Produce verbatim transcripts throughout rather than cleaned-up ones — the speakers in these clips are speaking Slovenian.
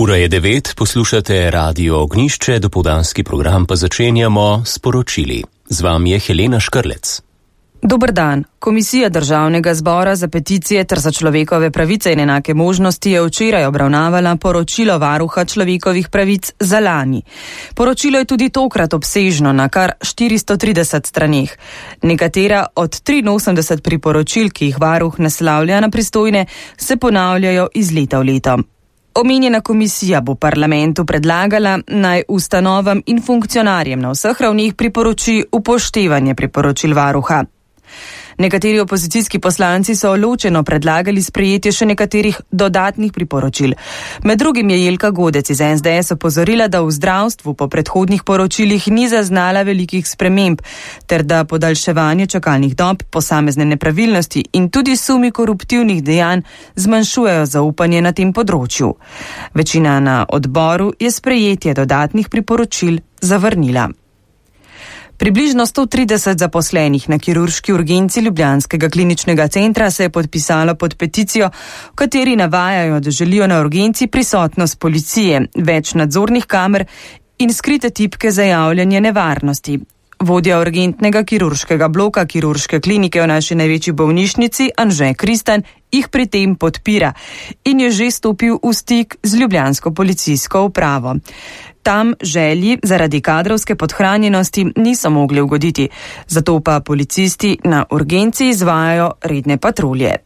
Ura je devet, poslušate Radio Ognjišče, dopoldanski program pa začenjamo s poročili. Z vami je Helena Škrlec. Dober dan. Komisija Državnega zbora za peticije ter za človekove pravice in enake možnosti je včeraj obravnavala poročilo Varuha človekovih pravic za lani. Poročilo je tudi tokrat obsežno na kar štiristo trideset straneh. Nekatera od triinosemdeset priporočil, ki jih Varuh naslavlja na pristojne, se ponavljajo iz leta v leto. Omenjena komisija bo parlamentu predlagala, naj ustanovam in funkcionarjem na vseh ravneh priporoči upoštevanje priporočil Varuha. Nekateri opozicijski poslanci so ločeno predlagali sprejetje še nekaterih dodatnih priporočil. Med drugim je Jelka Godec iz es de es opozorila, da v zdravstvu po predhodnih poročilih ni zaznala velikih sprememb, ter da podaljševanje čakalnih dob, posamezne nepravilnosti in tudi sumi koruptivnih dejanj zmanjšujejo zaupanje na tem področju. Večina na odboru je sprejetje dodatnih priporočil zavrnila. Približno sto trideset zaposlenih na kirurški urgenci Ljubljanskega kliničnega centra se je podpisalo pod peticijo, v kateri navajajo, da želijo na urgenci prisotnost policije, več nadzornih kamer in skrite tipke za javljanje nevarnosti. Vodja urgentnega kirurškega bloka kirurške klinike v naši največji bolnišnici, Anže Kristan, jih pri tem podpira in je že stopil v stik z ljubljansko policijsko upravo. Tam želji zaradi kadrovske podhranjenosti niso mogli ugoditi, zato pa policisti na urgenci izvajajo redne patrulje.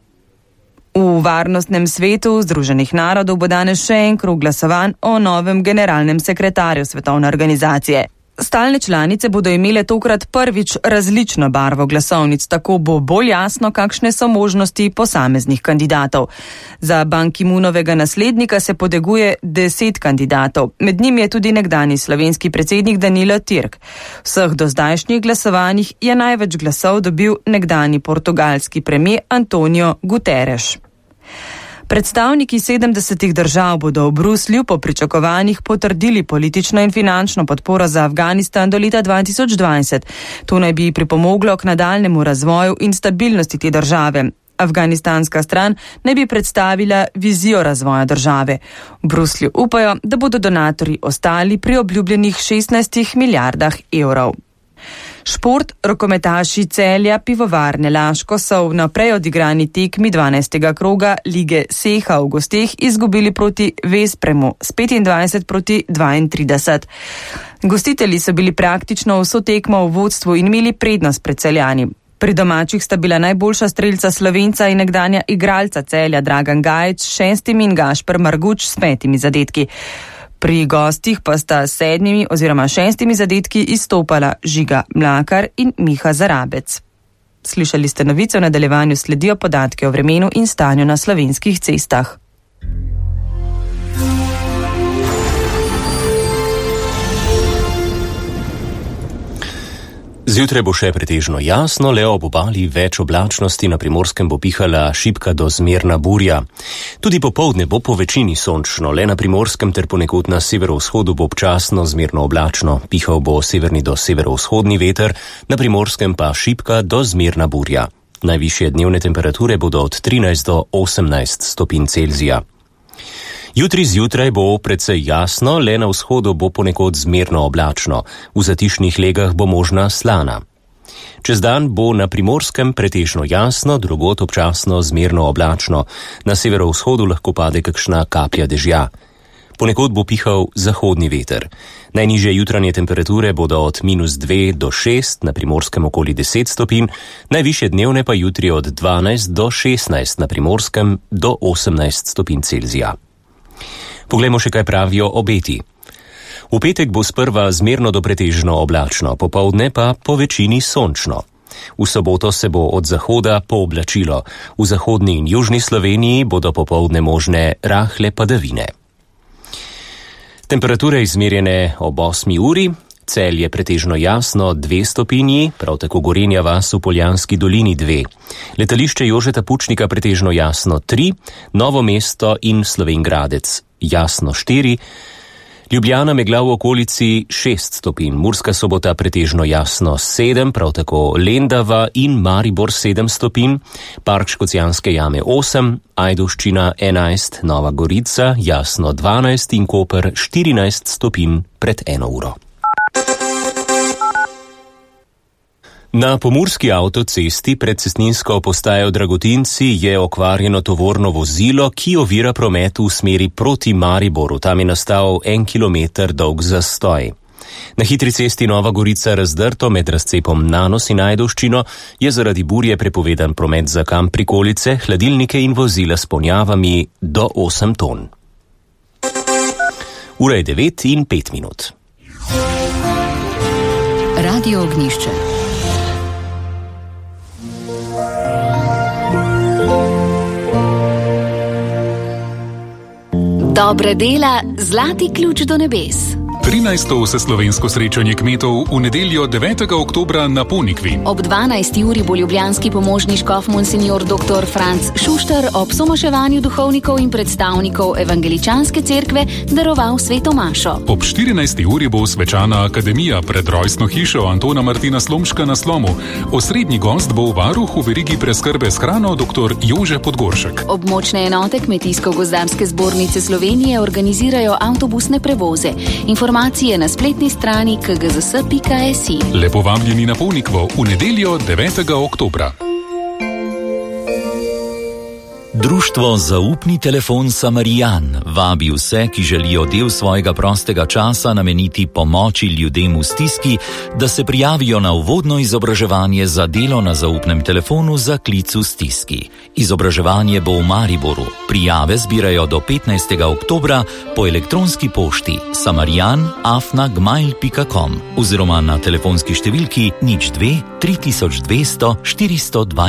V Varnostnem svetu Združenih narodov bo danes še en krog glasovanj o novem generalnem sekretarju svetovne organizacije. Stalne članice bodo imele tokrat prvič različno barvo glasovnic, tako bo bolj jasno, kakšne so možnosti posameznih kandidatov. Za Ban Ki-moonovega naslednika se poteguje deset kandidatov, med njimi je tudi nekdanji slovenski predsednik Danilo Türk. V vseh dozdajšnjih glasovanjih je največ glasov dobil nekdanji portugalski premier Antonio Guterres. Predstavniki sedemdesetih držav bodo v Bruslju po pričakovanjih potrdili politično in finančno podporo za Afganistan do leta dva tisoč dvajset. To naj bi pripomoglo k nadaljnemu razvoju in stabilnosti te države. Afganistanska stran naj bi predstavila vizijo razvoja države. V Bruslju upajo, da bodo donatorji ostali pri obljubljenih šestnajstih milijardah evrov. Šport, rokometaši Celja Pivovarne Laško so v naprej odigrani tekmi dvanajstega kroga lige Seha v gosteh izgubili proti Vespremu s petindvajset proti dvaintrideset. Gostitelji so bili praktično vso tekmo v vodstvu in imeli prednost pred Celjani. Pri domačih sta bila najboljša strelca Slovenca in nekdanja igralca Celja Dragan Gajić s šestimi in Gašper Marguč s petimi zadetki. Pri gostih pa sta sedmimi oziroma šestimi zadetki izstopala Žiga Mlakar in Miha Zarabec. Slišali ste novice, v nadaljevanju sledijo podatke o vremenu in stanju na slovenskih cestah. Zjutraj bo še pretežno jasno, le ob obali več oblačnosti, na Primorskem bo pihala šibka do zmerna burja. Tudi popoldne bo po večini sončno, le na Primorskem ter ponekod na severovzhodu bo občasno zmerno oblačno. Pihal bo severni do severovzhodni veter, na Primorskem pa šibka do zmerna burja. Najvišje dnevne temperature bodo od trinajst do osemnajst stopinj Celzija. Jutri zjutraj bo precej jasno, le na vzhodu bo ponekod zmerno oblačno, v zatišnih legah bo možna slana. Čez dan bo na Primorskem pretežno jasno, drugod občasno zmerno oblačno, na severovzhodu lahko pade kakšna kaplja dežja. Ponekod bo pihal zahodni veter. Najnižje jutranje temperature bodo od minus dve do šest, na Primorskem okoli deset stopinj, najvišje dnevne pa jutri od dvanajst do šestnajst, na Primorskem do osemnajst stopinj Celzija. Poglejmo še, kaj pravijo obeti. V petek bo sprva zmerno do pretežno oblačno, popoldne pa po večini sončno. V soboto se bo od zahoda pooblačilo. V zahodni in južni Sloveniji bodo popoldne možne rahle padavine. Temperature izmerjene ob osmi uri. Celje pretežno jasno dve stopinji, prav tako Gorenja vas v Poljanski dolini dve. Letališče Jožeta Pučnika pretežno jasno tri, Novo mesto in Slovenj Gradec jasno štiri, Ljubljana megla v okolici šest stopinj, Murska Sobota pretežno jasno sedem, prav tako Lendava in Maribor sedem stopinj, Park Škocjanske jame osem, Ajdovščina enajst, Nova Gorica jasno dvanajst in Koper štirinajst stopinj pred eno uro. Na pomurski avtocesti pred cestninsko postajo Dragotinci je okvarjeno tovorno vozilo, ki ovira promet v smeri proti Mariboru. Tam je nastal en kilometer dolg zastoj. Na hitri cesti Nova Gorica Razdrto med razcepom Nanos in Ajdovščino je zaradi burje prepovedan promet za kamp prikolice, hladilnike in vozila s ponjavami do osem ton. Ura je devet in pet minut. Radio Ognjišče. Dobre dela, zlati ključ do nebes. trinajsto vseslovensko srečanje kmetov v nedeljo devetega oktobra na Ponikvi. Ob dvanajsti uri bo ljubljanski pomožni škof monsignor dr. Franc Šušter ob somaševanju duhovnikov in predstavnikov evangeličanske cerkve daroval sveto mašo. Ob štirinajsti uri bo svečana akademija pred rojstno hišo Antona Martina Slomška na Slomu. Osrednji gost bo varuh v verigi preskrbe s hrano dr. Jože Podgoršek. Območne enote Kmetijsko-gozdarske zbornice Slovenije organizirajo avtobusne prevoze. Informacije na spletni strani k g z s pika s i. Lepo vabljeni na Ponikvo v nedeljo devetega oktobra. Društvo Zaupni telefon Samarijan vabi vse, ki želijo del svojega prostega časa nameniti pomoči ljudem v stiski, da se prijavijo na uvodno izobraževanje za delo na zaupnem telefonu za klic v stiski. Izobraževanje bo v Mariboru. Prijave zbirajo do petnajstega oktobra po elektronski pošti samarijan afna gmail pika com oziroma na telefonski številki nič dve tri tisoč dvesto štiristo dva.